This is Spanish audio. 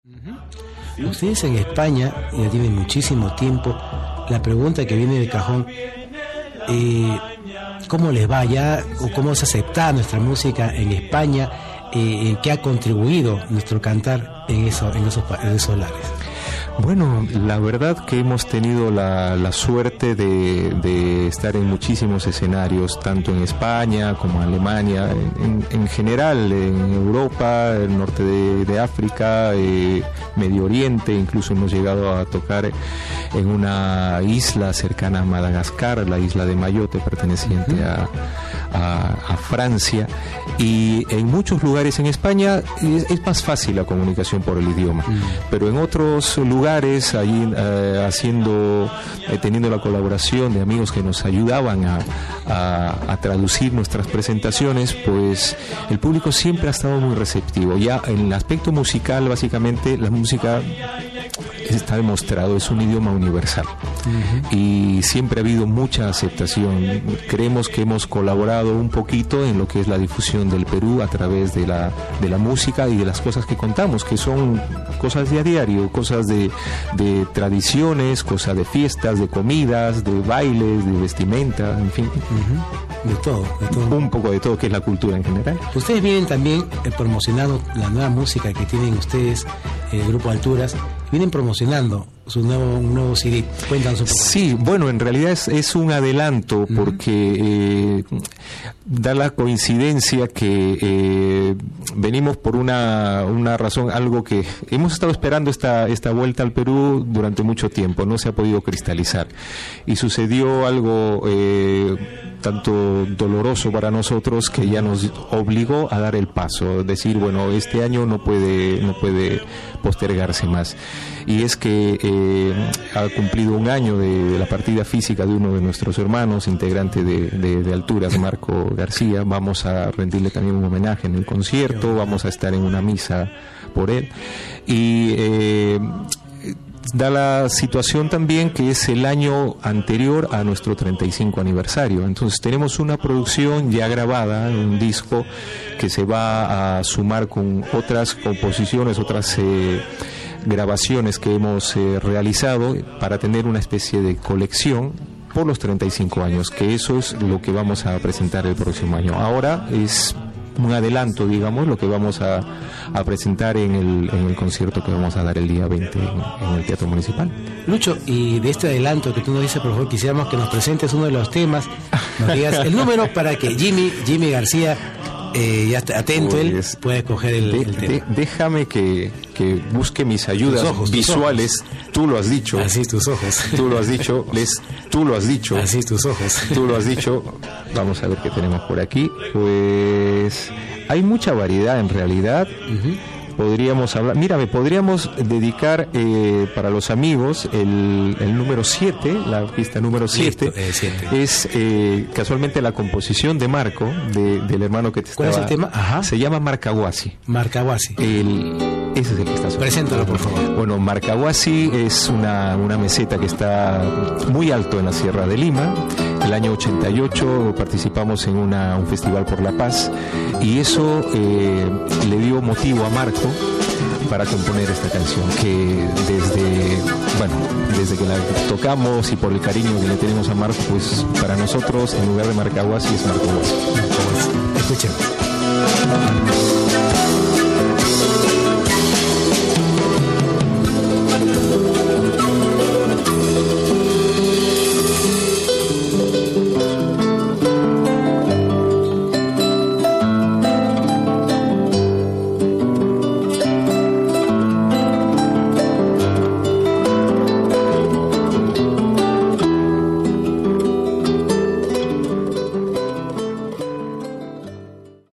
Uh-huh. Ustedes en España ya tienen muchísimo tiempo. La pregunta que viene de cajón, ¿cómo les va ya o cómo se acepta nuestra música en España? ¿Qué ha contribuido nuestro cantar en esos lares? Bueno, la verdad que hemos tenido la suerte de estar en muchísimos escenarios, tanto en España como en Alemania, en general, en Europa, el norte de África, Medio Oriente, incluso hemos llegado a tocar en una isla cercana a Madagascar, la isla de Mayotte, perteneciente a Francia, y en muchos lugares en España es más fácil la comunicación por el idioma, pero en otros lugares, allí teniendo la colaboración de amigos que nos ayudaban a traducir nuestras presentaciones, pues el público siempre ha estado muy receptivo. Ya en el aspecto musical, básicamente la música está demostrado, es un idioma universal, y siempre ha habido mucha aceptación. Creemos que hemos colaborado un poquito en lo que es la difusión del Perú a través de la música y de las cosas que contamos, que son cosas de a diario, cosas de tradiciones, cosas de fiestas, de comidas, de bailes, de vestimenta, en fin. De todo. Un poco de todo, que es la cultura en general. Ustedes vienen también promocionando la nueva música que tienen ustedes, el Grupo Alturas. Vienen promocionando un nuevo CD. Cuéntanos un poco. Sí, bueno, en realidad es un adelanto, porque da la coincidencia que venimos por una razón, algo que hemos estado esperando esta vuelta al Perú durante mucho tiempo, no se ha podido cristalizar, y sucedió algo tanto doloroso para nosotros que ya nos obligó a dar el paso, decir, bueno, este año no puede postergarse más, y es que ha cumplido un año de la partida física de uno de nuestros hermanos, integrante de Alturas, Marco García. Vamos a rendirle también un homenaje en el concierto, vamos a estar en una misa por él, y da la situación también que es el año anterior a nuestro 35 aniversario. Entonces tenemos una producción ya grabada, un disco que se va a sumar con otras composiciones, otras grabaciones que hemos realizado para tener una especie de colección por los 35 años, que eso es lo que vamos a presentar el próximo año. Ahora es un adelanto, digamos, lo que vamos a presentar en el concierto que vamos a dar el día 20 en el Teatro Municipal. Lucho, y de este adelanto que tú nos dices, por favor, quisiéramos que nos presentes uno de los temas, nos digas el número para que Jimmy García, ya está atento, pues, él puede escoger el tema. Déjame que busque mis ayudas visuales. Tú lo has dicho. Así tus ojos. Tú lo has dicho. Tú lo has dicho. Así tus ojos. Tú lo has dicho. Vamos a ver qué tenemos por aquí. Pues hay mucha variedad en realidad. Podríamos hablar, me podríamos dedicar para los amigos el número 7, la pista número 7. Es casualmente la composición de Marco, del hermano que te estaba. ¿Cuál es el tema? Ajá. Se llama Marcahuasi. Ese es el que está sonando. Preséntalo, por favor. Bueno, Marcahuasi es una meseta que está muy alto en la Sierra de Lima. El año 88 participamos en un festival por la paz, y eso le dio motivo a Marco para componer esta canción, que desde que la tocamos y por el cariño que le tenemos a Marco, pues para nosotros en lugar de Marcahuasi es Marcahuasi. Escuchen.